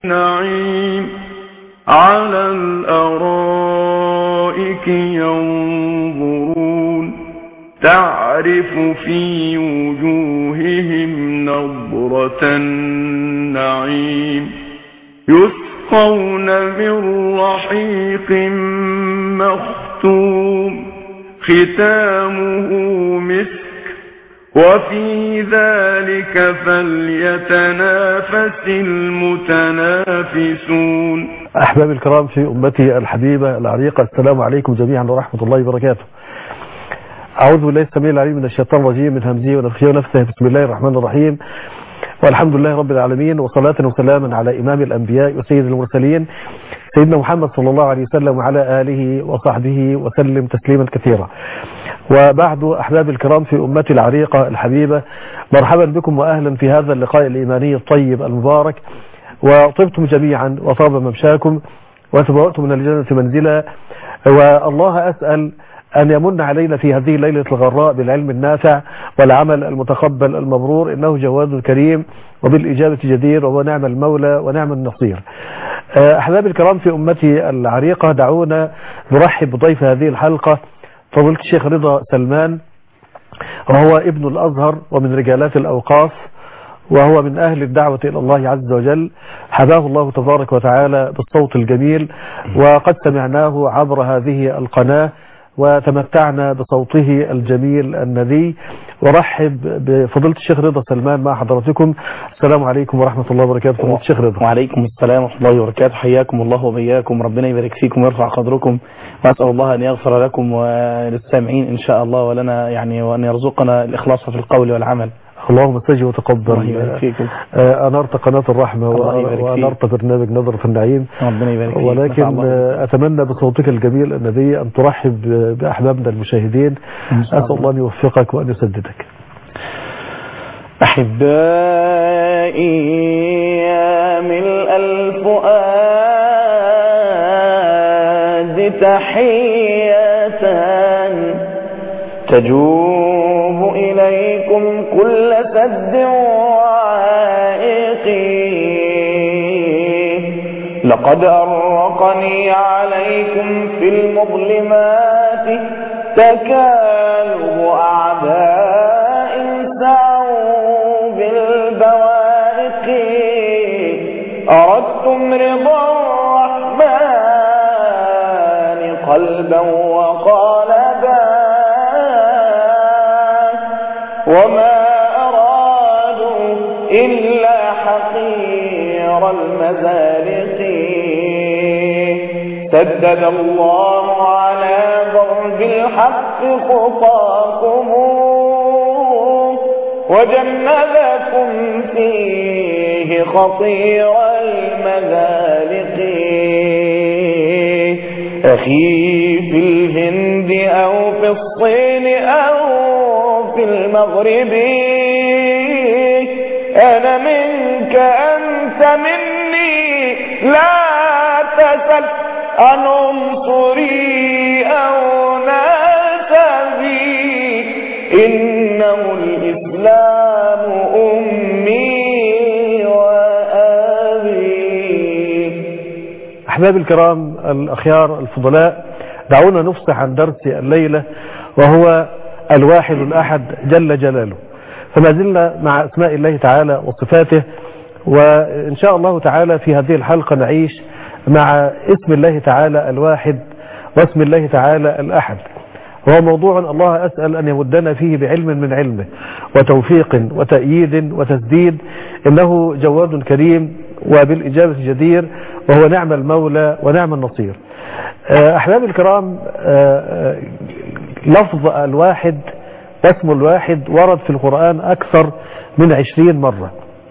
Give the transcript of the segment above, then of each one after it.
نعيم على الأرائك ينظرون تعرف في وجوههم نضرة النعيم يسقون من رحيق مختوم ختامه مسك وفي ذلك فليتنافس المتنافسون. أحبابي الكرام في أمتي الحبيبة العريقة، السلام عليكم جميعا ورحمة الله وبركاته. أعوذ بالله السميع العليم من الشيطان الرجيم من همزه ونفخه ونفثه. بسم الله الرحمن الرحيم، والحمد لله رب العالمين، وصلاة وسلاما على إمام الأنبياء وسيد المرسلين سيدنا محمد صلى الله عليه وسلم وعلى آله وصحبه وسلم تسليما كثيرا. وبعد أحباب الكرام في أمتي العريقة الحبيبة، مرحبا بكم وأهلا في هذا اللقاء الإيماني الطيب المبارك، وطبتم جميعا وطاب ممشاكم وتبوأتم من الجنة منزلا. والله أسأل أن يمن علينا في هذه الليلة الغراء بالعلم النافع والعمل المتقبل المبرور، إنه جواد كريم وبالإجابة جدير، وهو نعم المولى ونعم النصير. أحباب الكرام في أمتي العريقة، دعونا نرحب بضيف هذه الحلقة فضيلة الشيخ رضا سلمان، وهو ابن الأزهر ومن رجالات الأوقاف، وهو من أهل الدعوة إلى الله عز وجل، حباه الله تبارك وتعالى بالصوت الجميل، وقد سمعناه عبر هذه القناة وتمتعنا بصوته الجميل الندي. ورحب بفضيلة الشيخ رضا سلمان مع حضراتكم. السلام عليكم ورحمة الله وبركاته. فضيلة الشيخ رضا. وعليكم السلام ورحمة الله وبركاته. حياكم الله وبياكم، ربنا يبارك فيكم ويرفع قدركم، وأسأل الله أن يغفر لكم وللسامعين إن شاء الله، ولنا يعني وأن يرزقنا الإخلاص في القول والعمل. اللهم استجب وتقبل. أنرت قناة الرحمة وأنرت برنامج نظرة النعيم، ولكن أتمنى بصوتك الجميل النبي أن ترحب بأحبابنا المشاهدين. أسأل الله أن يوفقك وأن يسددك. أحبائي يا ملء الفؤاد تحية تجوب إليكم كل سد وعائق، لقد أرقني عليكم في المظلمات تكالب أعداء سعوا بالبوائق، أردتم رضا الرحمن قلبا وقالبا، وما أرادوا إلا حقير المزالق، سدد الله على ضرب الحق خطاكم وجنبكم فيه خطير المذالق، أخي في الهند أو في الصين أو في المغرب، أنا منك أنت مني، لا تسل عن عنصري أو نسبي، إنه الإسلام أمي وأبي. أحباب الكرام الأخيار الفضلاء، دعونا نفصح عن درس الليلة، وهو الواحد الأحد جل جلاله. فما زلنا مع أسماء الله تعالى وصفاته، وإن شاء الله تعالى في هذه الحلقة نعيش مع اسم الله تعالى الواحد واسم الله تعالى الأحد، وهو موضوع الله أسأل أن يمدنا فيه بعلم من علمه وتوفيق وتأييد وتسديد، إنه جواد كريم وبالإجابة جدير، وهو نعم المولى ونعم النصير. أحباب الكرام، لفظ الواحد واسم الواحد ورد في القرآن أكثر من 20 مرة.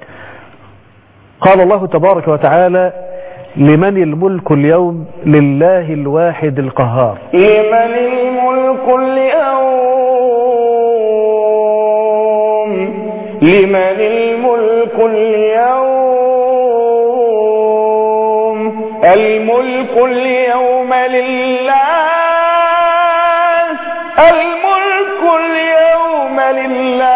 قال الله تبارك وتعالى: لمن الملك اليوم؟ لله الواحد القهار. لمن الملك اليوم؟ لمن الملك اليوم؟ الملك اليوم لله، الملك اليوم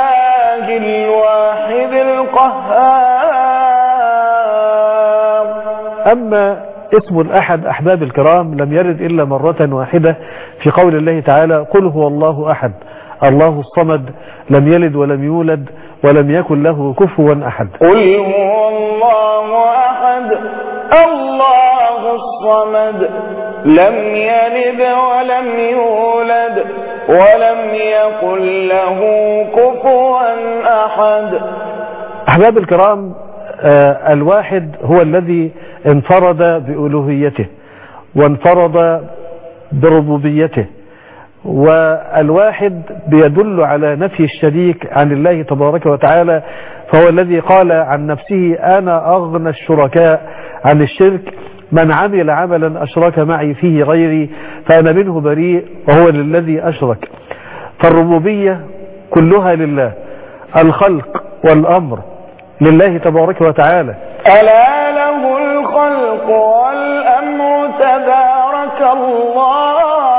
لله الواحد القهار. أما اسم الأحد أحباب الكرام لم يرد إلا مرة واحدة في قول الله تعالى قل هو الله أحد الله الصمد لم يلد ولم يولد ولم يكن له كفوا أحد. قل هو الله أحد الله الصمد لم يلد ولم يولد ولم يكن له كفوا أحد. أحباب الكرام الواحد هو الذي انفرد بألوهيته وانفرد بربوبيته، والواحد بيدل على نفي الشريك عن الله تبارك وتعالى، فهو الذي قال عن نفسه أنا أغنى الشركاء عن الشرك من عمل عملا أشرك معي فيه غيري فأنا منه بريء وهو للذي أشرك. فالربوبية كلها لله، الخلق والأمر لله تبارك وتعالى. ألا له الخلق والأمر تبارك الله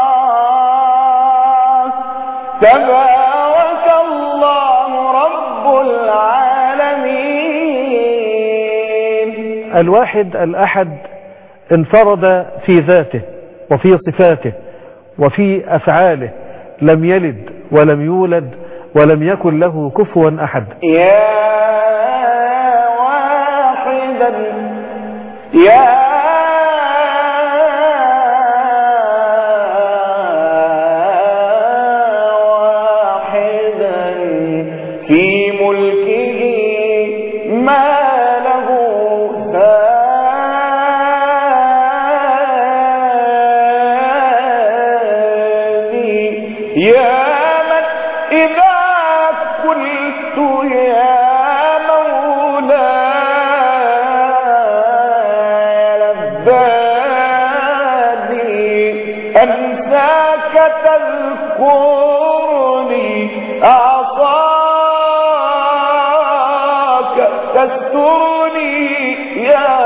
تبارك الله رب العالمين. الواحد الأحد انفرد في ذاته وفي صفاته وفي أفعاله، لم يلد ولم يولد ولم يكن له كفوا أحد. يا واحدا يا في ملكه ما له ثاني يا من إذا قلت يا مولاي لباني أنساك تذكرني تسترني يا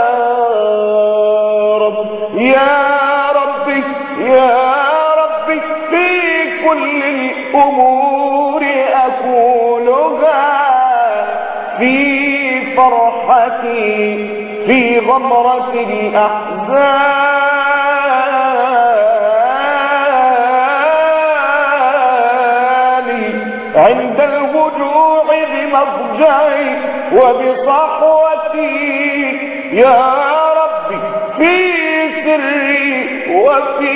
رب يا ربي يا ربي في كل الأمور أقولها في فرحتي في غمرة الأحزان عند الوجوع بمضجعي وبصحوتي يا ربي في سري وفي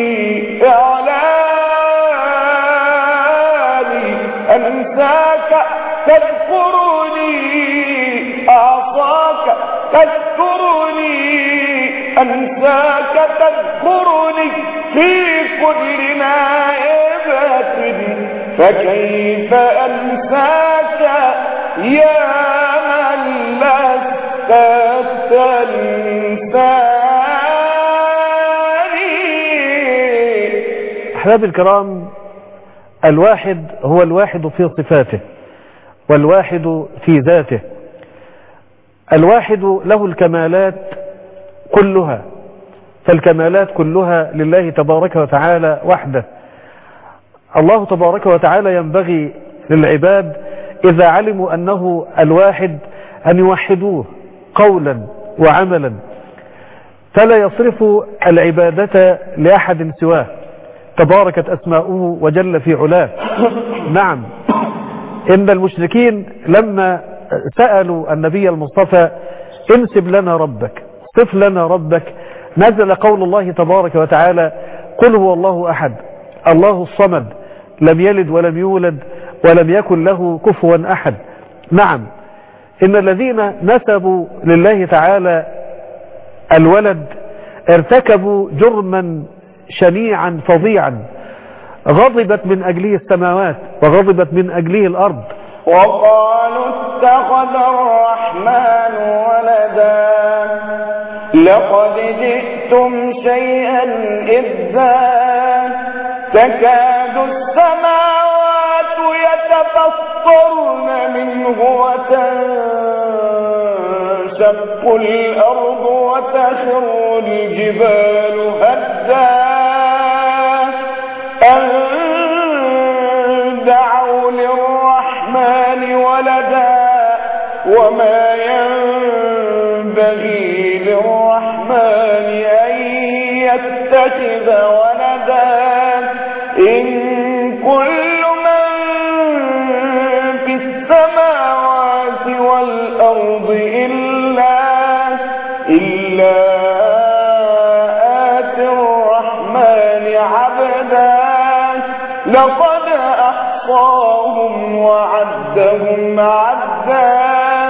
إعلاني أنساك تذكرني أعصاك تذكرني أنساك تذكرني في كل نائبة فكيف أنساك يا من لست تنساني. أحباب الكرام الواحد هو الواحد في صفاته والواحد في ذاته. الواحد له الكمالات كلها، فالكمالات كلها لله تبارك وتعالى وحده. الله تبارك وتعالى ينبغي للعباد إذا علموا أنه الواحد أن يوحدوه قولا وعملا، فلا يصرفوا العبادة لأحد سواه تباركت أسماؤه وجل في علاه. نعم، إن المشركين لما سألوا النبي المصطفى انسب لنا ربك صف لنا ربك، نزل قول الله تبارك وتعالى قل هو الله أحد الله الصمد لم يلد ولم يولد ولم يكن له كفوا أحد. نعم، إن الذين نسبوا لله تعالى الولد ارتكبوا جرما شنيعا فظيعا غضبت من أجله السماوات وغضبت من أجله الأرض. وقالوا اتخذ الرحمن ولدا لقد جئتم شيئا إذا تكاد السماوات يتفطرن منه وتنشق الأرض وتخر الجبال هدا أن دعوا للرحمن ولدا وما ينبغي للرحمن للرحمن أن يتخذ ولدا إن كل من في السماوات والأرض إلا آتي الرحمن عبدا لقد أحصاهم وعدهم عدا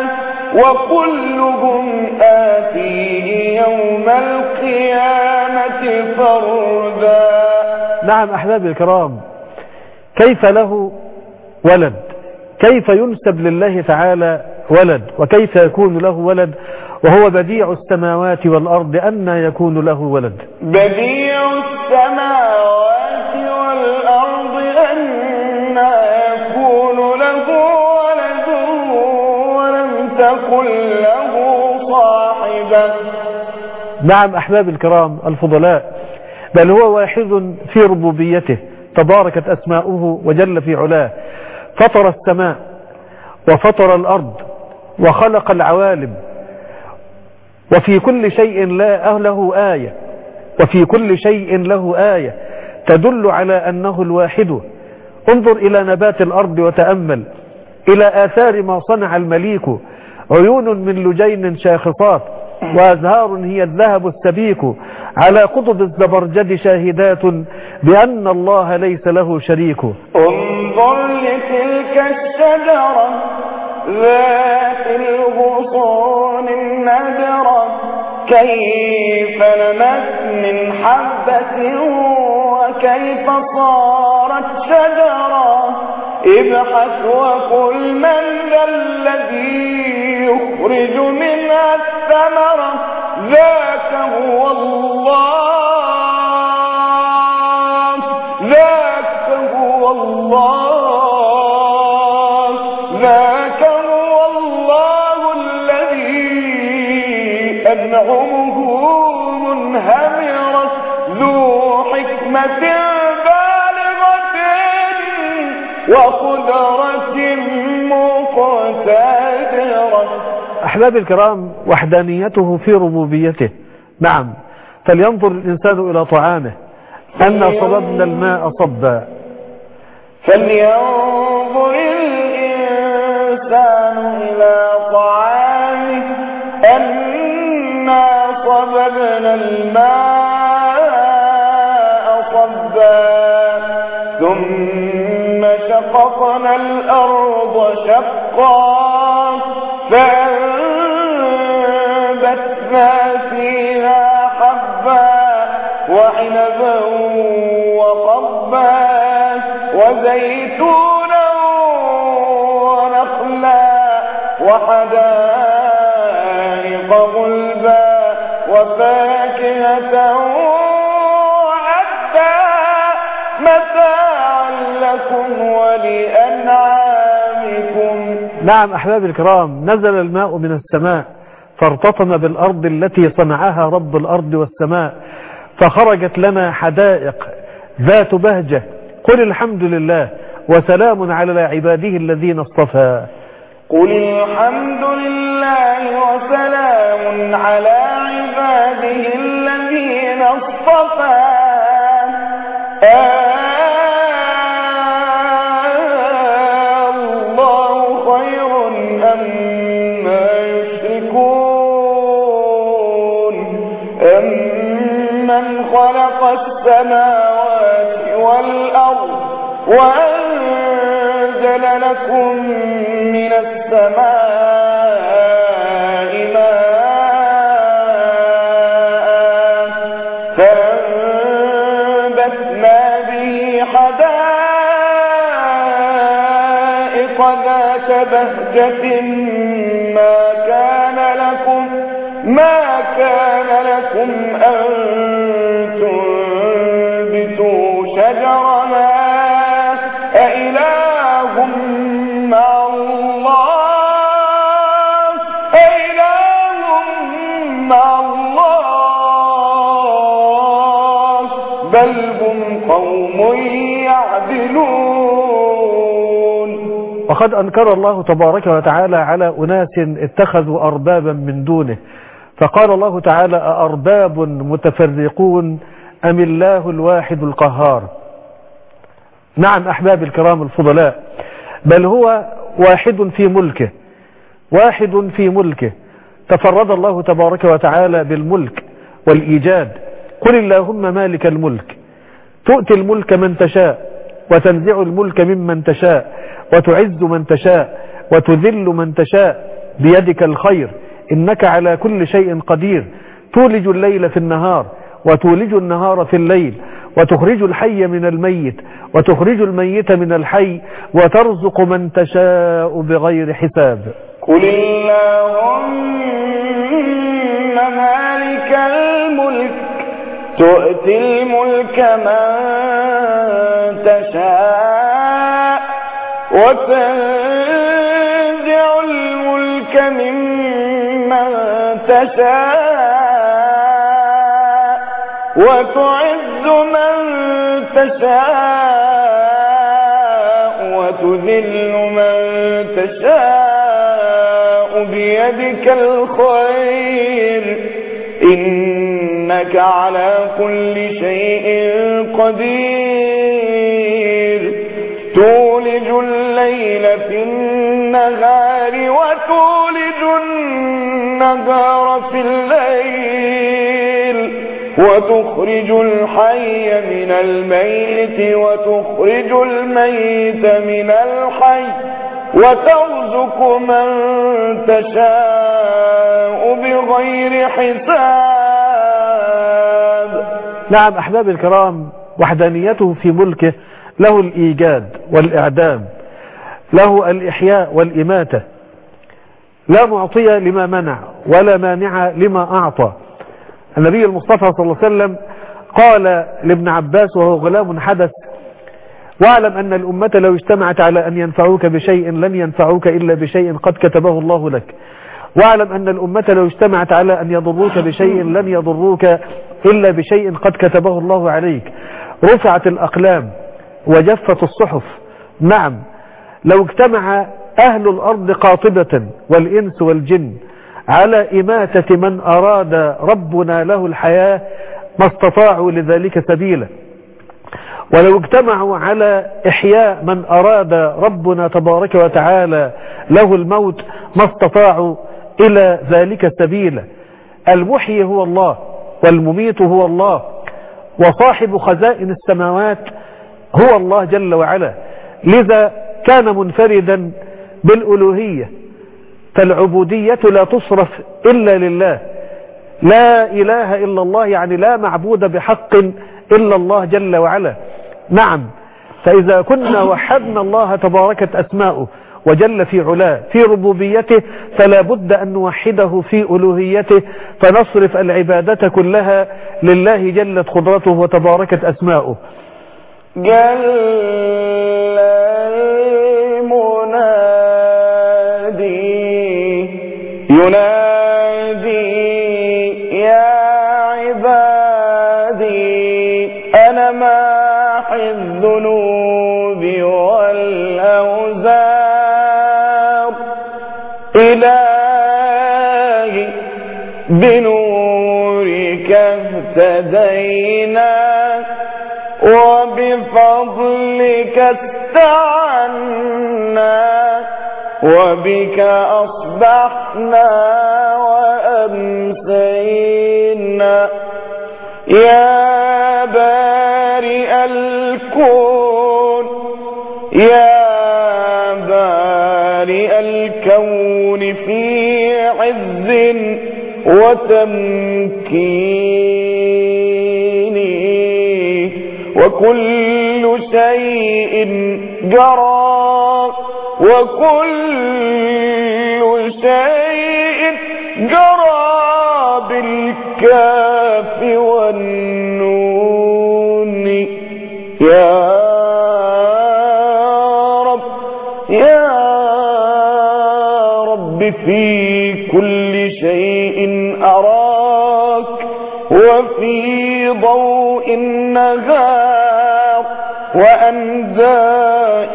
وكلهم آتيه يوم القيامة فردا. نعم أحبابي الكرام، كيف له ولد؟ كيف ينسب لله تعالى ولد؟ وكيف يكون له ولد وهو بديع السماوات والأرض؟ أن يكون له ولد؟ بديع السماوات والأرض أن يكون له ولد ولم تكن له صاحبة. نعم أحبابي الكرام الفضلاء، بل هو واحد في ربوبيته تباركت أسماؤه وجل في علاه، فطر السماء وفطر الأرض وخلق العوالم، وفي كل شيء له آية، وفي كل شيء له آية تدل على أنه الواحد. انظر إلى نبات الأرض وتأمل إلى آثار ما صنع المليك، عيون من لجين شاخصات وأزهار هي الذهب السبيك، على قطب الزبرجد شاهدات بأن الله ليس له شريك. انظر لتلك الشجرة ذات الغصون النادرة كيف نمت من حبة وكيف صارت شجرة. ابحث وقل من ذا الذي يخرج منها الثمرة ذاك هو الله ذاك هو الله ذاك هو الله الذي أنعمه منهمرة ذو حكمة بالغة وقدرة مقتدرة. أحبابي الكرام، وحدانيته في ربوبيته. نعم، فلينظر الإنسان إلى طعامه أن صببنا الماء صبا. فلينظر الإنسان إلى طعامه أنا صببنا الماء صبا ثم شققنا الأرض شقا فأنبتنا فيها حبا وعنبا وقبا وزيتونا ونخلا وحدائق غلبا وفاكهة وعبا متاعا لكم ولأنعامكم. نعم أحبابي الكرام، نزل الماء من السماء فارتطم بالأرض التي صنعها رب الأرض والسماء، فخرجت لنا حدائق ذات بهجة. قل الحمد لله وسلام على عباده الذين اصطفى. قل الحمد لله وسلام على عباده الذين اصطفى. الله خير أما يشركون أمن خلق السماوات والأرض وأنزل لكم من السماء ماء فأنبتنا به حدائق ذات بهجة ما كان لكم أن تنبتوا شجرها أإله مع الله بل هم قوم يعدلون. وقد أنكر الله تبارك وتعالى على أناس اتخذوا أربابا من دونه، فقال الله تعالى: أأرباب متفرقون أم الله الواحد القهار. نعم أحباب الكرام الفضلاء، بل هو واحد في ملكه، واحد في ملكه. تفرد الله تبارك وتعالى بالملك والإيجاد. قل اللهم مالك الملك تؤتي الملك من تشاء وتنزع الملك ممن تشاء وتعز من تشاء وتذل من تشاء بيدك الخير إنك على كل شيء قدير. تولج الليل في النهار وتولج النهار في الليل وتخرج الحي من الميت وتخرج الميت من الحي وترزق من تشاء بغير حساب. قل اللهم مالك الملك تؤتي الملك من تشاء وتنزع الملك ممن تشاء وتعز من تشاء وتذل من تشاء بيدك الخير إنك على كل شيء قدير. تولج الليل في النهار وتولج النهار في الليل وتخرج الحي من الميت وتخرج الميت من الحي وترزق من تشاء بغير حساب. نعم أحباب الكرام، وحدانيته في ملكه، له الإيجاد والإعدام، له الإحياء والإماتة، لا معطي لما منع ولا مانع لما أعطى. النبي المصطفى صلى الله عليه وسلم قال لابن عباس وهو غلام حدث: واعلم أن الأمة لو اجتمعت على أن ينفعوك بشيء لن ينفعوك إلا بشيء قد كتبه الله لك، واعلم أن الأمة لو اجتمعت على أن يضروك بشيء لن يضروك إلا بشيء قد كتبه الله عليك. رفعت الأقلام وجفت الصحف. نعم، لو اجتمع أهل الأرض قاطبة والإنس والجن على إماتة من أراد ربنا له الحياة ما استطاعوا لذلك سبيلا، ولو اجتمعوا على إحياء من أراد ربنا تبارك وتعالى له الموت ما استطاعوا إلى ذلك سبيلا. المحيي هو الله والمميت هو الله، وصاحب خزائن السماوات هو الله جل وعلا، لذا كان منفردا بالألوهية، فالعبودية لا تصرف إلا لله. لا إله إلا الله، يعني لا معبود بحق إلا الله جل وعلا. نعم، فإذا كنا وحدنا الله تباركت أسماؤه وجل في علاه في ربوبيته، فلا بد أن نوحده في ألوهيته، فنصرف العبادة كلها لله جلت قدرته وتباركت أسماؤه. جل المنادي ينادي يا عبادي أنا ماحي الذنوب والأوزار إلهي بنورك اهتدينا وبفضلك استعنا وبك أصبحنا وأمسينا. يا بارئ الكون يا بارئ الكون في عز وتمكين وكل شيء جرى وكل شيء جرى بالكاف والنون. يا رب يا رب في كل شيء أراك وفي ضوء النهار وأنزاء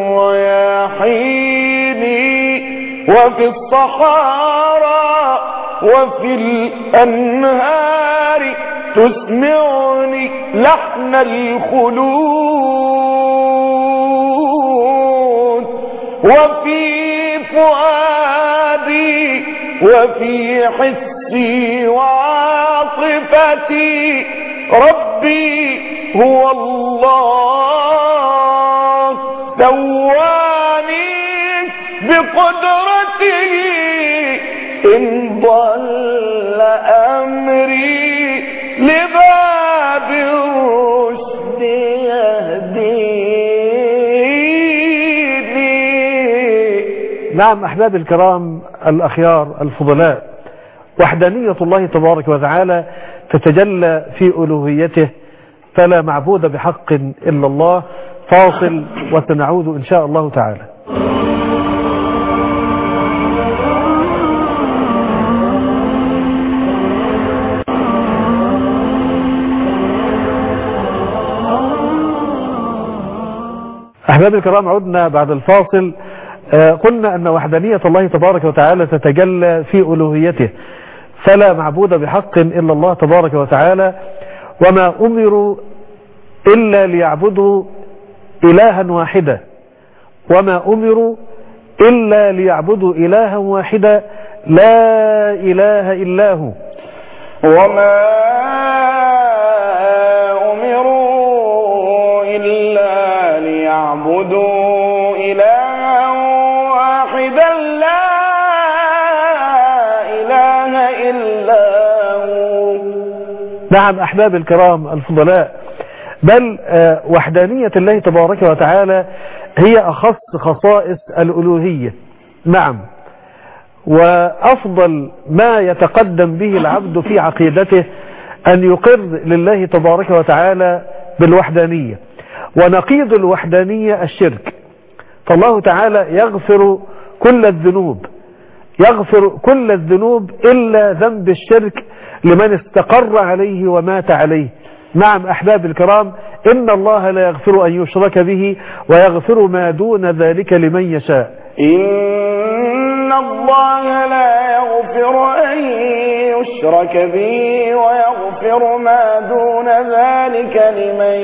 الرياحين وفي الصحارى وفي الأنهار تسمعني لحن الخلود وفي فؤادي وفي حسي وعاطفتي ربي هو الله سواني بقدرته إن ضل أمري لباب الرشد يهديني. نعم أحباب الكرام الأخيار الفضلاء، وحدانية الله تبارك وتعالى تتجلى في ألوهيته، فلا معبود بحق إلا الله. فاصل وسنعود إن شاء الله تعالى. أحباب الكرام، عدنا بعد الفاصل. قلنا أن وحدانية الله تبارك وتعالى تتجلى في ألوهيته، فلا معبود بحق إلا الله تبارك وتعالى، وما أمروا إلا ليعبدوا إلها واحدا، وما أمروا إلا ليعبدوا إلها واحدا لا إله إلا هو، وما أمروا إلا ليعبدوا إلها واحدا لا إله إلا هو. نعم أحباب الكرام الفضلاء، بل وحدانية الله تبارك وتعالى هي أخص خصائص الألوهية. نعم، وأفضل ما يتقدم به العبد في عقيدته أن يقر لله تبارك وتعالى بالوحدانية، ونقيض الوحدانية الشرك. فالله تعالى يغفر كل الذنوب إلا ذنب الشرك لمن استقر عليه ومات عليه. نعم أحباب الكرام، إن الله لا يغفر أن يشرك به ويغفر ما دون ذلك لمن يشاء. إن الله لا يغفر أن يشرك به ويغفر ما دون ذلك لمن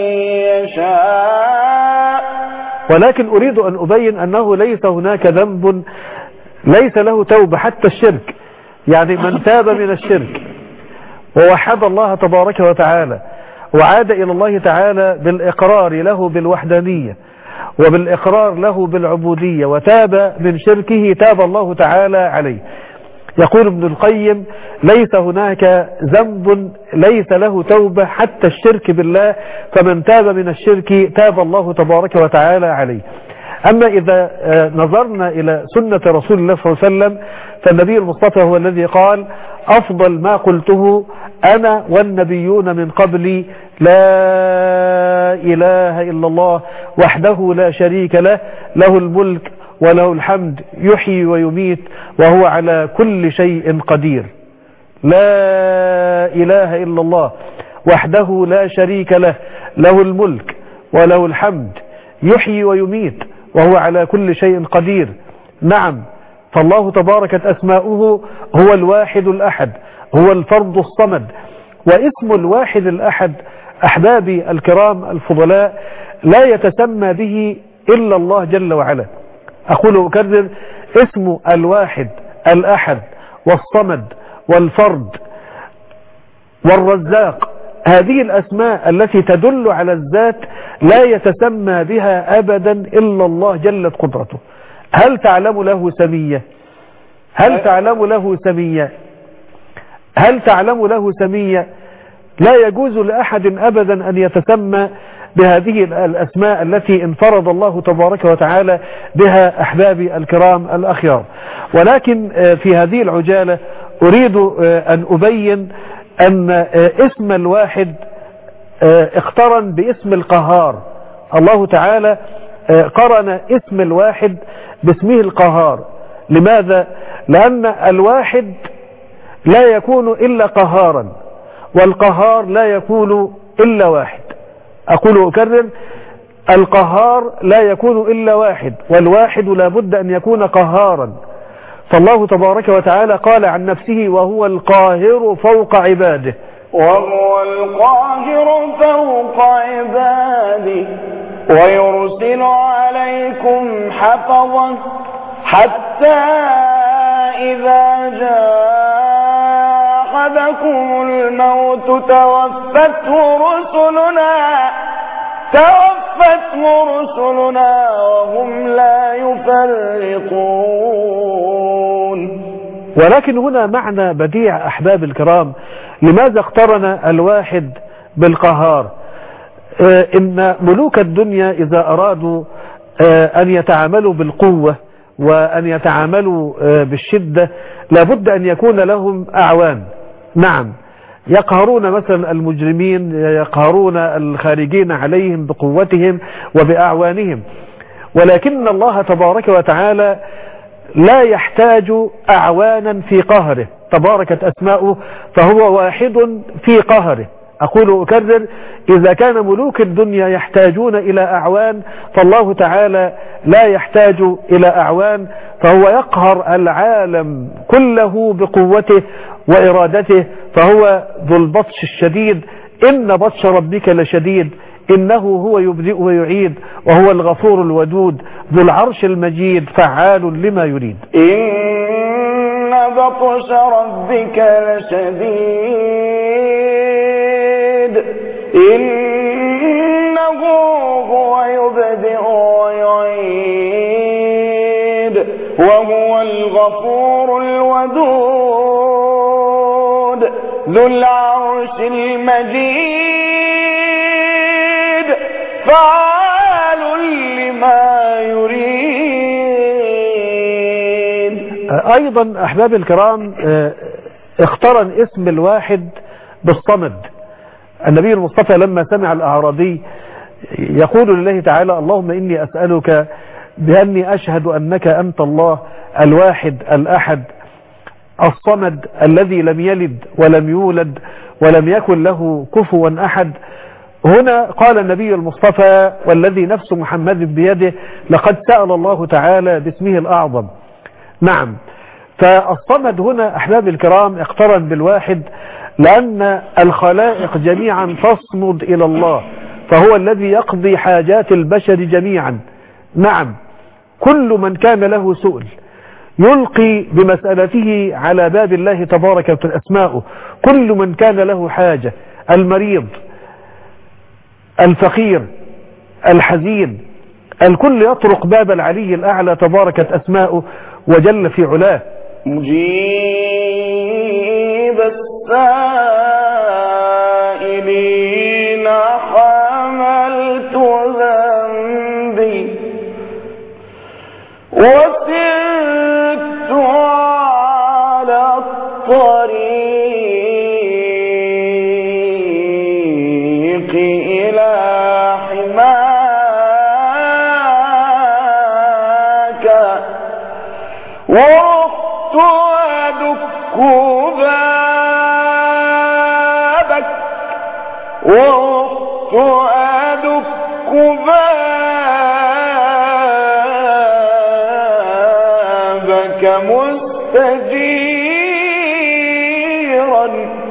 يشاء. ولكن أريد أن أبين أنه ليس هناك ذنب ليس له توبة، حتى الشرك. يعني من تاب من الشرك ووحد الله تبارك وتعالى وعاد إلى الله تعالى بالإقرار له بالوحدانية وبالإقرار له بالعبودية وتاب من شركه، تاب الله تعالى عليه. يقول ابن القيم: ليس هناك ذنب ليس له توبة حتى الشرك بالله، فمن تاب من الشرك تاب الله تبارك وتعالى عليه. أما إذا نظرنا إلى سنة رسول الله صلى الله عليه وسلم، فالنبي المصطفى هو الذي قال: أفضل ما قلته أنا والنبيون من قبلي لا إله إلا الله وحده لا شريك له، له الملك وله الحمد يحيي ويميت وهو على كل شيء قدير. لا إله إلا الله وحده لا شريك له، له الملك وله الحمد يحيي ويميت وهو على كل شيء قدير. نعم، فالله تباركت أسماؤه هو الواحد الأحد، هو الفرد الصمد. واسم الواحد الأحد أحبابي الكرام الفضلاء لا يتسمى به إلا الله جل وعلا. أقول أكرر: اسم الواحد الأحد والصمد والفرد والرزاق، هذه الأسماء التي تدل على الذات لا يتسمى بها أبدا إلا الله جلت قدرته. هل تعلم له سمية؟ هل تعلم له سمية؟ لا يجوز لأحد أبدا أن يتسمى بهذه الأسماء التي انفرد الله تبارك وتعالى بها أحبابي الكرام الأخيار. ولكن في هذه العجالة أريد أن أبين أن اسم الواحد اقترن باسم القهار. الله تعالى قرن اسم الواحد باسمه القهار. لماذا؟ لأن الواحد لا يكون إلا قهارا، والقهار لا يكون إلا واحد. أقول أكرر: القهار لا يكون إلا واحد، والواحد لا بد أن يكون قهارا. فالله تبارك وتعالى قال عن نفسه وهو القاهر فوق عباده. وهو القاهر فوق عباده ويرسل عليكم حفظا حتى إذا جاء أحدكم الموت توفته رسلنا وهم لا يفرقون. ولكن هنا معنى بديع أحباب الكرام، لماذا اقترن الواحد بالقهار؟ إن ملوك الدنيا إذا أرادوا أن يتعاملوا بالقوة وأن يتعاملوا بالشدة لابد أن يكون لهم أعوان. نعم، يقهرون مثلا المجرمين، يقهرون الخارجين عليهم بقوتهم وبأعوانهم، ولكن الله تبارك وتعالى لا يحتاج أعوانا في قهره، تباركت أسماؤه فهو واحد في قهره. أقول أكرر، إذا كان ملوك الدنيا يحتاجون إلى أعوان فالله تعالى لا يحتاج إلى أعوان، فهو يقهر العالم كله بقوته وإرادته، فهو ذو البطش الشديد. إن بطش ربك لشديد إنه هو يبدئ ويعيد وهو الغفور الودود ذو العرش المجيد فعال لما يريد. إن بطش ربك لشديد إنه هو يبدئ ويعيد وهو الغفور الودود ذو العرش المجيد فعال لما يريد. أيضا أحباب الكرام اقترن اسم الواحد بالصمد. النبي المصطفى لما سمع الأعرابي يقول لله تعالى اللهم إني أسألك بأني أشهد أنك أنت الله الواحد الأحد الصمد الذي لم يلد ولم يولد ولم يكن له كفوا أحد. هنا قال النبي المصطفى والذي نفس محمد بيده لقد سأل الله تعالى باسمه الأعظم. نعم، فالصمد هنا أحباب الكرام اقترن بالواحد لأن الخلائق جميعا تصمد إلى الله، فهو الذي يقضي حاجات البشر جميعا. نعم، كل من كان له سؤل يلقي بمسألته على باب الله تبارك وتعالى. كل من كان له حاجة، المريض، الفقير، الحزين، الكل يطرق باب العلي الأعلى تباركت أسماؤه وجل في علاه. مجيب السائلين حملت ذنبي وسرت على الطريق إلى حماك ورحت أدك بابك مستجيرا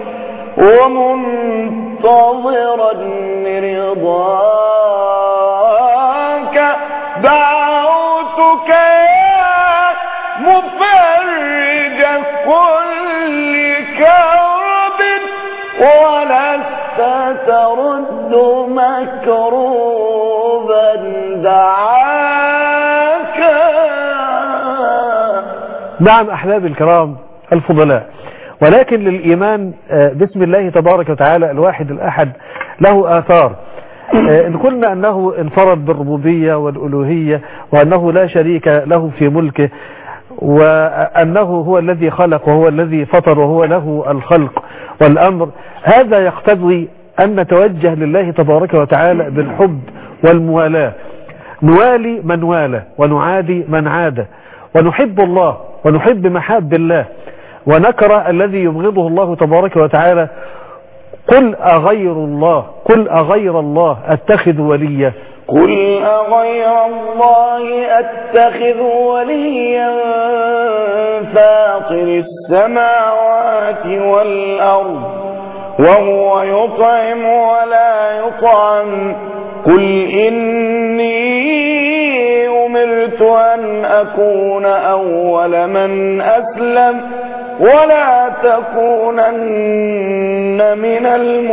ومنتظرا رضاك دعوتك يا مفرج كل كرب ولست ترد مكروبا دعاك. نعم أحباب الكرام الفضلاء، ولكن للإيمان باسم الله تبارك وتعالى الواحد الأحد له آثار. إن قلنا أنه انفرد بالربوبية والألوهية وأنه لا شريك له في ملكه وأنه هو الذي خلق وهو الذي فطر وهو له الخلق والأمر، هذا يقتضي أن نتوجه لله تبارك وتعالى بالحب والموالاة، نوالي من والى ونعادي من عاد، ونحب الله ونحب محاب الله ونكره الذي يبغضه الله تبارك وتعالى. قل أغير الله أتخذ وليا قل أغير الله أتخذ وليا فاطر السماوات والأرض وهو يطعم ولا يطعم قل إني أمرت أن أكون أول من أسلم ولا تكونن من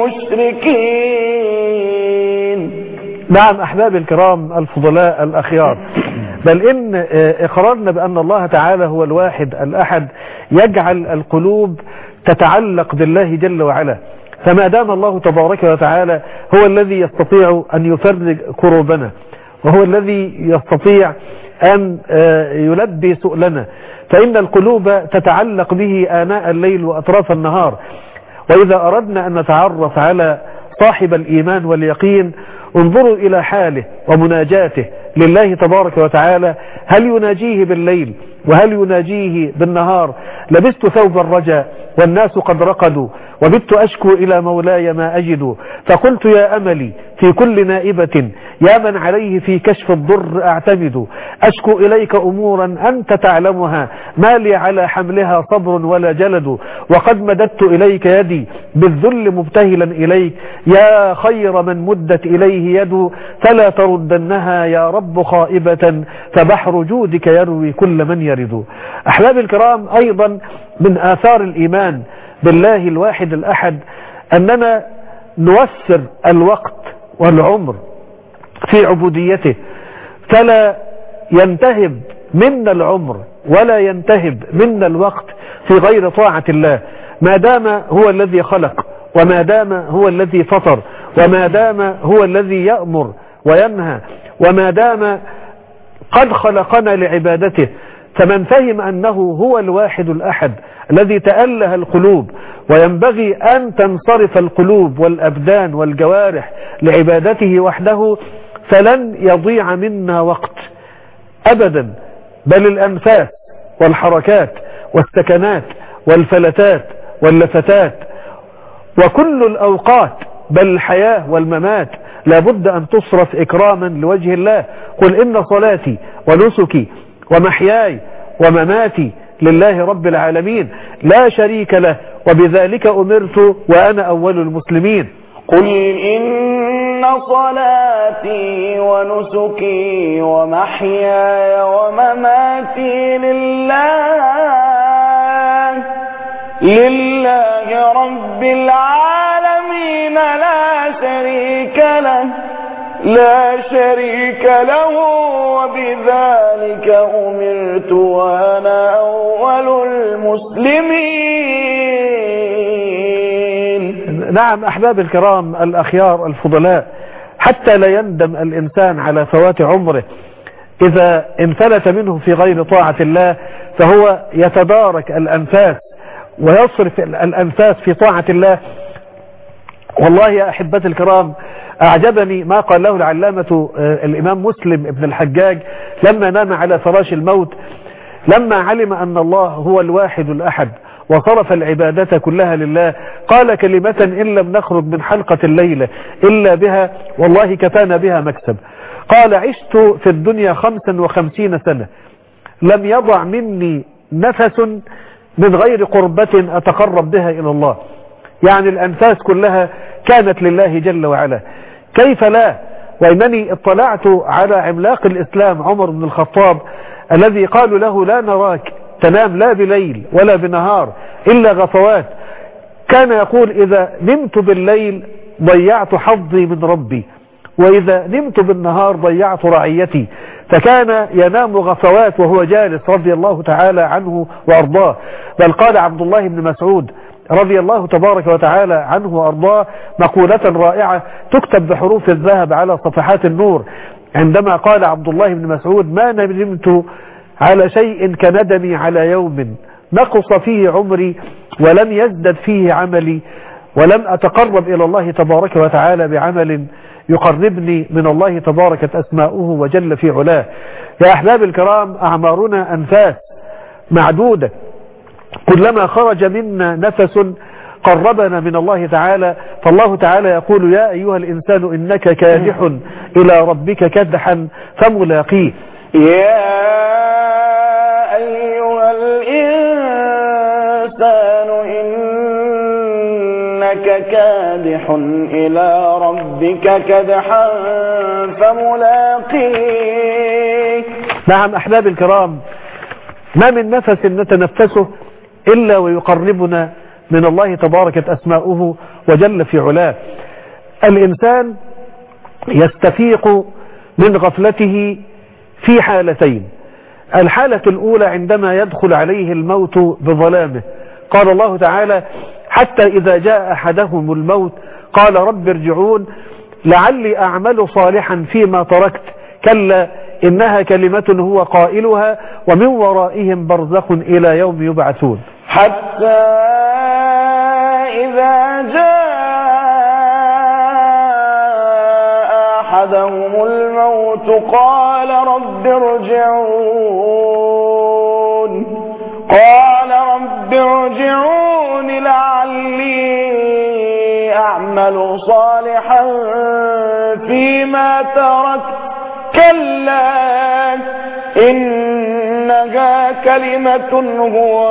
المشركين. نعم أحبابي الكرام الفضلاء الأخيار، بل إن إقرارنا بأن الله تعالى هو الواحد الأحد يجعل القلوب تتعلق بالله جل وعلا، فما دام الله تبارك وتعالى هو الذي يستطيع أن يفرج كروبنا وهو الذي يستطيع أن يلبي سؤلنا، فإن القلوب تتعلق به آناء الليل وأطراف النهار. وإذا أردنا أن نتعرف على صاحب الإيمان واليقين انظروا إلى حاله ومناجاته لله تبارك وتعالى، هل يناجيه بالليل وهل يناجيه بالنهار؟ لبست ثوب الرجاء والناس قد رقدوا وبت أشكو إلى مولاي ما أجد، فقلت يا أملي في كل نائبة يا من عليه في كشف الضر أعتمد، أشكو إليك أمورا أنت تعلمها ما لي على حملها صبر ولا جلد، وقد مددت إليك يدي بالذل مبتهلا إليك يا خير من مدت إليه يد، فلا تردنها يا رب خائبة فبحر جودك يروي كل من يرد. أحبابي الكرام، أيضا من آثار الإيمان بالله الواحد الأحد أننا نوسر الوقت والعمر في عبوديته، فلا ينتهب منا العمر ولا ينتهب منا الوقت في غير طاعة الله، ما دام هو الذي خلق وما دام هو الذي فطر وما دام هو الذي يأمر وينهى وما دام قد خلقنا لعبادته. فمن فهم أنه هو الواحد الأحد الذي تأله القلوب وينبغي أن تنصرف القلوب والأبدان والجوارح لعبادته وحده، فلن يضيع منا وقت أبدا، بل الأنفاس والحركات والسكنات والفلتات واللفتات وكل الأوقات بل الحياة والممات لابد أن تصرف إكراما لوجه الله. قل إن صلاتي ونسكي ومحياي ومماتي لله رب العالمين لا شريك له وبذلك أمرت وأنا أول المسلمين. قل إن صلاتي ونسكي ومحياي ومماتي لله رب العالمين لا شريك له وبذلك أمرت وأنا أول المسلمين. نعم أحباب الكرام الأخيار الفضلاء، حتى لا يندم الإنسان على فوات عمره إذا انفلت منه في غير طاعة الله، فهو يتدارك الأنفاس ويصرف الأنفاس في طاعة الله. والله يا أحبتي الكرام، أعجبني ما قال له العلامة الإمام مسلم ابن الحجاج لما نام على فراش الموت، لما علم أن الله هو الواحد الأحد وصرف العبادة كلها لله، قال كلمة إن لم نخرج من حلقة الليلة إلا بها والله كفانا بها مكسب. قال عشت في الدنيا 55 سنة لم يضع مني نفس من غير قربة أتقرب بها إلى الله، يعني الأنفاس كلها كانت لله جل وعلا. كيف لا؟ وإنني اطلعت على عملاق الإسلام عمر بن الخطاب الذي قالوا له لا نراك تنام لا بليل ولا بنهار إلا غفوات، كان يقول إذا نمت بالليل ضيعت حظي من ربي وإذا نمت بالنهار ضيعت رعيتي، فكان ينام غفوات وهو جالس رضي الله تعالى عنه وأرضاه. بل قال عبد الله بن مسعود رضي الله تبارك وتعالى عنه وأرضاه مقولة رائعة تكتب بحروف الذهب على صفحات النور، عندما قال عبد الله بن مسعود ما ندمت على شيء كندمي على يوم نقص فيه عمري ولم يزدد فيه عملي ولم أتقرب إلى الله تبارك وتعالى بعمل يقربني من الله تباركت أسماؤه وجل في علاه. يا أحباب الكرام، أعمارنا أنفاس معدودة، كلما خرج منا نفس قربنا من الله تعالى، فالله تعالى يقول يا أيها الإنسان إنك كادح إلى ربك كدحا فملاقيه. يا أيها الإنسان إنك كادح إلى ربك كدحا فملاقيه. نعم أحباب الكرام، ما من نفس نتنفسه إلا ويقربنا من الله تبارك أسماؤه وجل في علاه. الإنسان يستفيق من غفلته في حالتين. الحالة الأولى عندما يدخل عليه الموت بظلامه، قال الله تعالى حتى إذا جاء أحدهم الموت قال رب ارجعون لعلي أعمل صالحا فيما تركت كلا إنها كلمة هو قائلها ومن ورائهم برزخ إلى يوم يبعثون. حتى إذا جاء أحدهم الموت قال رب ارجعون لعلي أعمل صالحا فيما تركت كلا إنها كلمة هو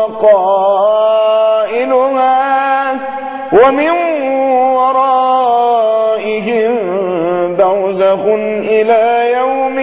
قائلها ومن ورائهم برزخ إلى يوم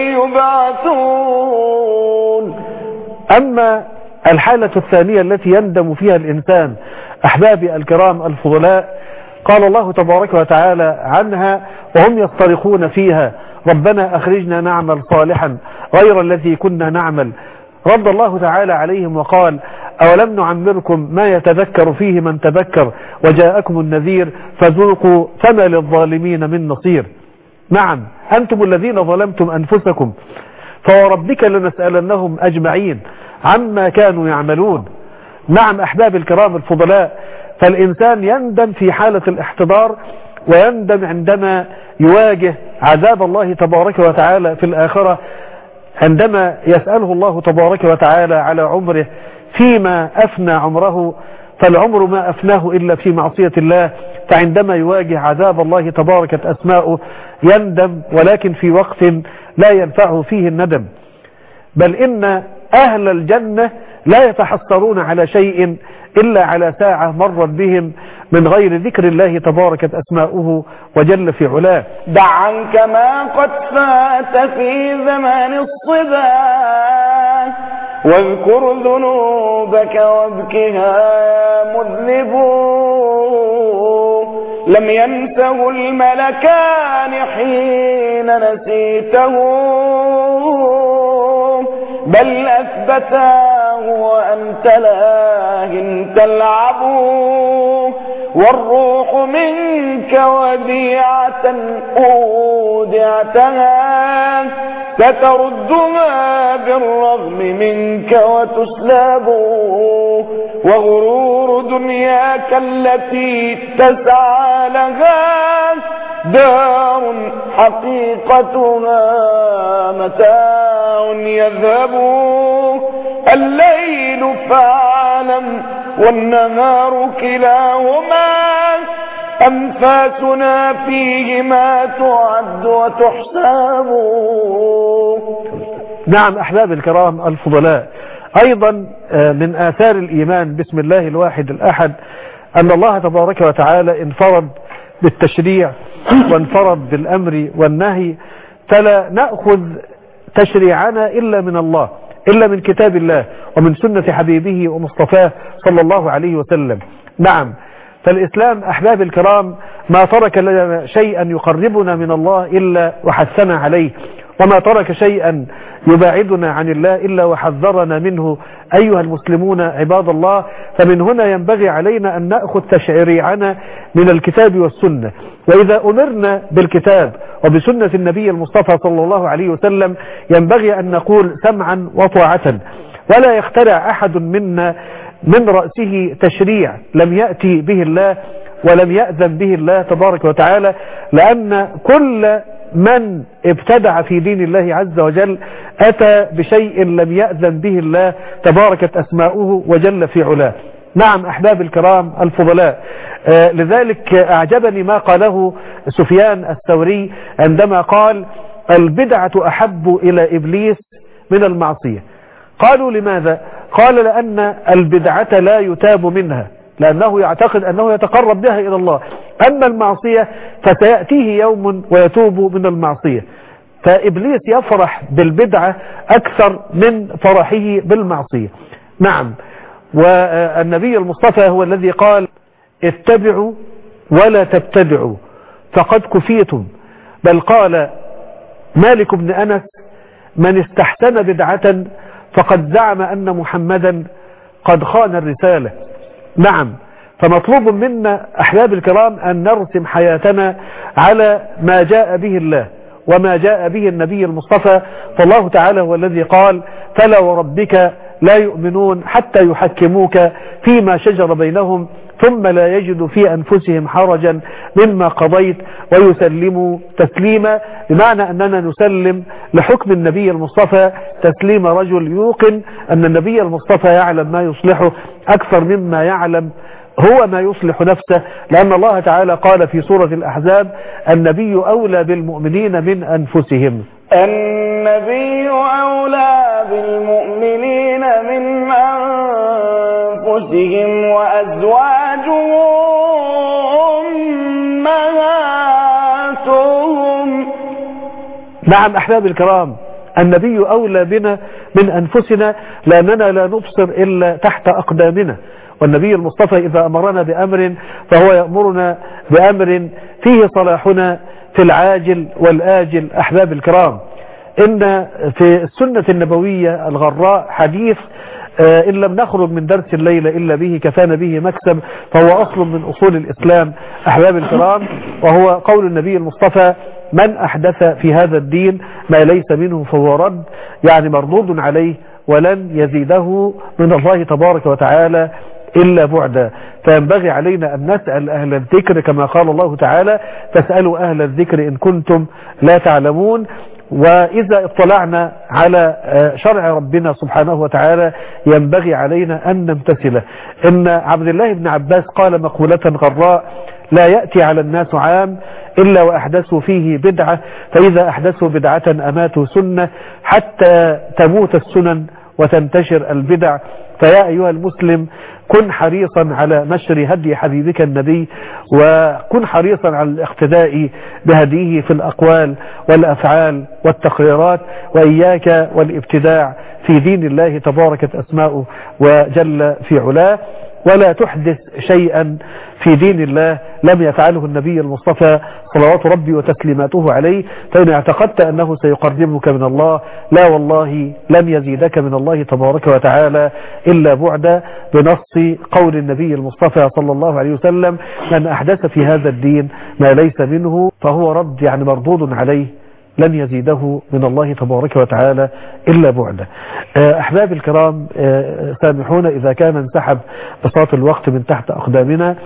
يبعثون. أما الحالة الثانية التي يندم فيها الإنسان أحبابي الكرام الفضلاء، قال الله تبارك وتعالى عنها وهم يصطرخون فيها ربنا أخرجنا نعمل صالحا غير الذي كنا نعمل. رد الله تعالى عليهم وقال أولم نعمركم ما يتذكر فيه من تذكر وجاءكم النذير فذوقوا فما للظالمين من نصير. نعم أنتم الذين ظلمتم أنفسكم فوربك لنسألنهم أجمعين عما كانوا يعملون. نعم أحباب الكرام الفضلاء، فالإنسان يندم في حالة الاحتضار ويندم عندما يواجه عذاب الله تبارك وتعالى في الآخرة، عندما يسأله الله تبارك وتعالى على عمره فيما أفنى عمره، فالعمر ما أفناه إلا في معصية الله. فعندما يواجه عذاب الله تبارك أسماؤه يندم، ولكن في وقت لا ينفعه فيه الندم، بل إن أهل الجنة لا يتحسرون على شيء إلا على ساعة مرت بهم من غير ذكر الله تبارك أسماؤه وجل في علاه. دع عنك ما قد فات في زمان الصبا واذكر ذنوبك وابكها مذنبون لم ينسه الملكان حين نسيته بل أثبتاه وأنت لاه تلعب والروح منك وديعة أودعتها ستردها بالرغم منك وتسلب وغرور دنياك التي تسعى لها دار حقيقتها متاع يذهب الليل فاعلم والنهار كلاهما أنفاسنا فيهما تعد وتحسب. نعم أحباب الكرام الفضلاء، أيضا من آثار الإيمان بسم الله الواحد الأحد أن الله تبارك وتعالى انفرد بالتشريع وانفرد بالأمر والنهي، فلا نأخذ تشريعنا إلا من الله، إلا من كتاب الله ومن سنة حبيبه ومصطفاه صلى الله عليه وسلم. نعم فالإسلام أحباب الكرام ما ترك لنا شيئا يقربنا من الله إلا وحثنا عليه، وما ترك شيئا يباعدنا عن الله إلا وحذرنا منه أيها المسلمون عباد الله. فمن هنا ينبغي علينا أن نأخذ تشريعنا من الكتاب والسنة، وإذا أمرنا بالكتاب وبسنة النبي المصطفى صلى الله عليه وسلم ينبغي أن نقول سمعا وطاعة، ولا يخترع أحد منا من رأسه تشريع لم يأتي به الله ولم يأذن به الله تبارك وتعالى، لأن كل من ابتدع في دين الله عز وجل أتى بشيء لم يأذن به الله تباركت أسماؤه وجل في علاه. نعم أحباب الكرام الفضلاء، لذلك أعجبني ما قاله سفيان الثوري عندما قال البدعة أحب إلى إبليس من المعصية. قالوا لماذا؟ قال لأن البدعة لا يتاب منها، لأنه يعتقد أنه يتقرب بها إلى الله، أما المعصية فسيأتيه يوم ويتوب من المعصية. فإبليس يفرح بالبدعة أكثر من فرحه بالمعصية. نعم، والنبي المصطفى هو الذي قال اتبعوا ولا تبتدعوا فقد كفيتم. بل قال مالك بن أنس من استحسن بدعة فقد زعم أن محمدا قد خان الرسالة. نعم، فمطلوب منا أحباب الكرام أن نرسم حياتنا على ما جاء به الله وما جاء به النبي المصطفى. فالله تعالى هو الذي قال فلا وربك لا يؤمنون حتى يحكموك فيما شجر بينهم ثم لا يجدوا في أنفسهم حرجا مما قضيت ويسلموا تسليما، بمعنى أننا نسلم لحكم النبي المصطفى تسليم رجل يوقن أن النبي المصطفى يعلم ما يصلحه أكثر مما يعلم هو ما يصلح نفسه، لأن الله تعالى قال في سورة الأحزاب النبي أولى بالمؤمنين من أنفسهم. النبي أولى بالمؤمنين من أنفسهم وأزواجه أمهاتهم. نعم أحباب الكرام، النبي أولى بنا من أنفسنا لأننا لا نبصر إلا تحت أقدامنا، والنبي المصطفى إذا أمرنا بأمر فهو يأمرنا بأمر فيه صلاحنا في العاجل والآجل. أحباب الكرام، إن في السنة النبوية الغراء حديث إن لم نخرج من درس الليلة إلا به كفانا به مكسب، فهو أصل من أصول الإسلام. أحباب الكرام، وهو قول النبي المصطفى من أحدث في هذا الدين ما ليس منه فهو رد، يعني مردود عليه ولن يزيده من الله تبارك وتعالى إلا بعدا. فينبغي علينا أن نسأل أهل الذكر كما قال الله تعالى فاسألوا أهل الذكر إن كنتم لا تعلمون. وإذا اطلعنا على شرع ربنا سبحانه وتعالى ينبغي علينا أن نمتثله. إن عبد الله بن عباس قال مقولة غراء لا يأتي على الناس عام إلا وأحدثوا فيه بدعة، فإذا أحدثوا بدعة أماتوا سنة حتى تموت السنن وتنتشر البدع. فيا أيها المسلم كن حريصا على نشر هدي حبيبك النبي، وكن حريصا على الاقتداء بهديه في الأقوال والأفعال والتقريرات، وإياك والابتداع في دين الله تباركت أسماؤه وجل في علاه، ولا تحدث شيئا في دين الله لم يفعله النبي المصطفى صلوات ربي وتسليماته عليه، فإن اعتقدت أنه سيقربك من الله لا والله لن يزيدك من الله تبارك وتعالى إلا بعدا، بنص قول النبي المصطفى صلى الله عليه وسلم من أحدث في هذا الدين ما ليس منه فهو رد، يعني مردود عليه لن يزيده من الله تبارك وتعالى إلا بعدا. أحباب الكرام، سامحونا إذا كان انسحب بساط الوقت من تحت أقدامنا،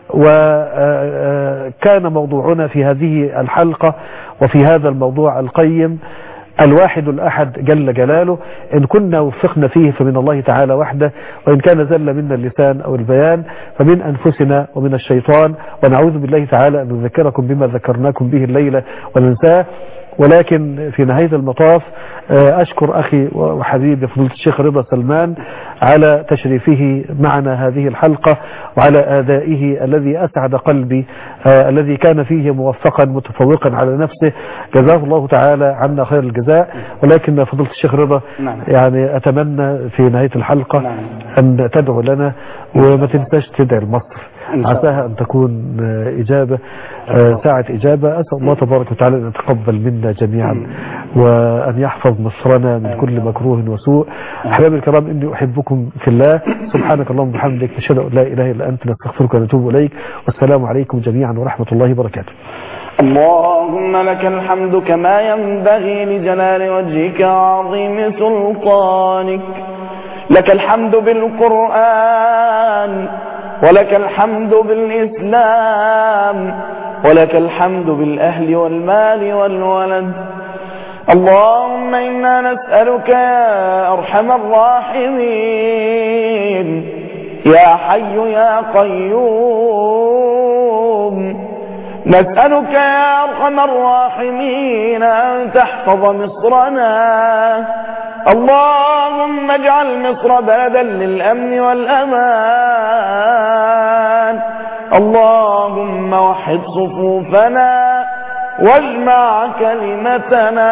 وكان موضوعنا في هذه الحلقة وفي هذا الموضوع القيم الواحد الأحد جل جلاله. إن كنا وفقنا فيه فمن الله تعالى وحده، وإن كان زل منا اللسان أو البيان فمن أنفسنا ومن الشيطان، ونعوذ بالله تعالى أن نذكركم بما ذكرناكم به الليلة وننساه. ولكن في نهاية المطاف أشكر أخي وحبيبي فضيلة الشيخ رضا سلمان على تشريفه معنا هذه الحلقة، وعلى أدائه الذي أسعد قلبي، الذي كان فيه موفقا متفوقا على نفسه، جزاه الله تعالى عنا خير الجزاء. ولكن فضيلة الشيخ رضا يعني أتمنى في نهاية الحلقة أن تدعو لنا، وما تنساش تدعي لمصر، عساها أن تكون إجابة ساعة إجابة. أسأل الله تبارك وتعالى أن يتقبل منا جميعا، وأن يحفظ مصرنا من كل مكروه وسوء. أحبابي الكرام، إني أحبكم في الله. سبحانك اللهم وبحمدك، نشهد أن لا إله إلا أنت، نستغفرك ونتوب إليك، والسلام عليكم جميعا ورحمة الله وبركاته. اللهم لك الحمد كما ينبغي لجلال وجهك وعظيم سلطانك. لك الحمد بالقرآن، ولك الحمد بالإسلام، ولك الحمد بالأهل والمال والولد. اللهم إنا نسألك يا أرحم الراحمين يا حي يا قيوم. نسألك يا أرحم الراحمين أن تحفظ مصرنا. اللهم اجعل مصر بلدا للأمن والأمان. اللهم وحد صفوفنا واجمع كلمتنا.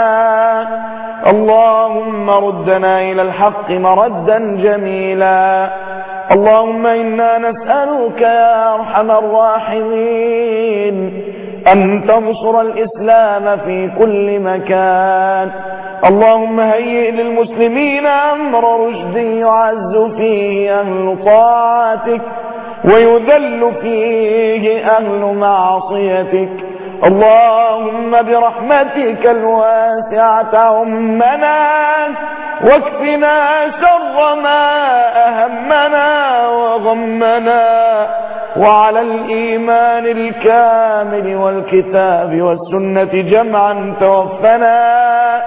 اللهم ردنا إلى الحق مردا جميلا. اللهم إنا نسألك يا أرحم الراحمين أن تنصر الإسلام في كل مكان. اللهم هيئ للمسلمين أمر رشد يعز فيه أهل طاعتك ويذل فيه أهل معصيتك. اللهم برحمتك الواسعة عمنا واكفنا شر ما أهمنا وغمنا، وعلى الإيمان الكامل والكتاب والسنة جمعا توفنا.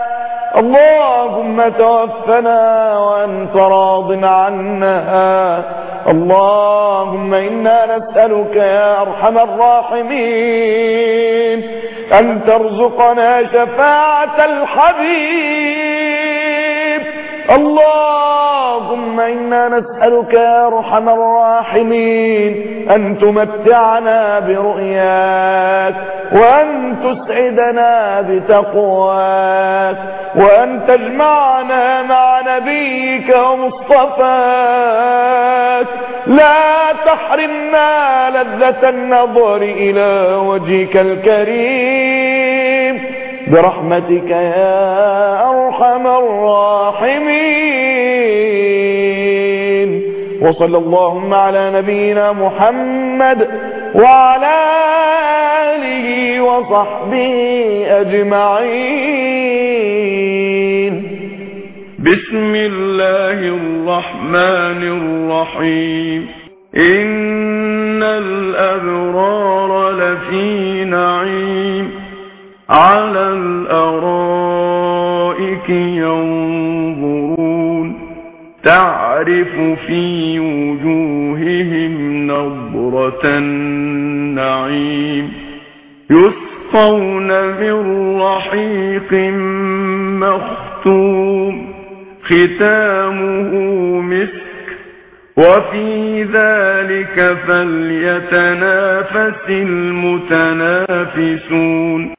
اللهم توفنا وأنت راض عنا. اللهم إنا نسألك يا أرحم الراحمين أن ترزقنا شفاعة الحبيب. اللهم إنا نسألك يا أرحم الراحمين أن تمتعنا برؤياك وأن تسعدنا بتقواك وأن تجمعنا مع نبيك ومصطفاك. لا تحرمنا لذة النظر إلى وجهك الكريم برحمتك يا أرحم الراحمين. وصلى اللهم على نبينا محمد وعلى آله وصحبه أجمعين. بسم الله الرحمن الرحيم. إن الأبرار لفي نعيم على الأرائك ينظرون تعرف في وجوههم نضرة النعيم يسقون من رحيق مختوم ختامه مسك وفي ذلك فليتنافس المتنافسون.